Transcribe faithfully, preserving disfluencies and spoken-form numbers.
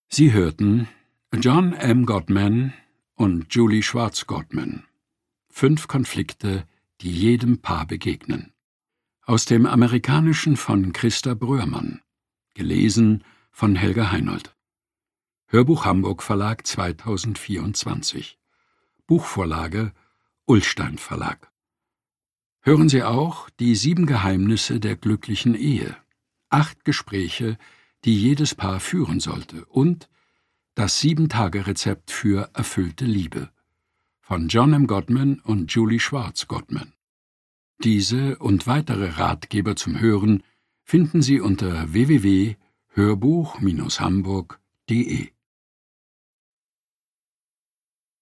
Sie hörten John M. Gottman und Julie Schwartz-Gottman. Fünf Konflikte, die jedem Paar begegnen. Aus dem Amerikanischen von Christa Bröhrmann. Gelesen von Helga Heinold. Hörbuch Hamburg Verlag zweitausendvierundzwanzig. Buchvorlage Ullstein Verlag. Hören Sie auch die sieben Geheimnisse der glücklichen Ehe. Acht Gespräche, die jedes Paar führen sollte, und das Sieben-Tage-Rezept für erfüllte Liebe von John M. Gottman und Julie Schwartz-Gottman. Diese und weitere Ratgeber zum Hören finden Sie unter w w w punkt hörbuch Bindestrich hamburg punkt de.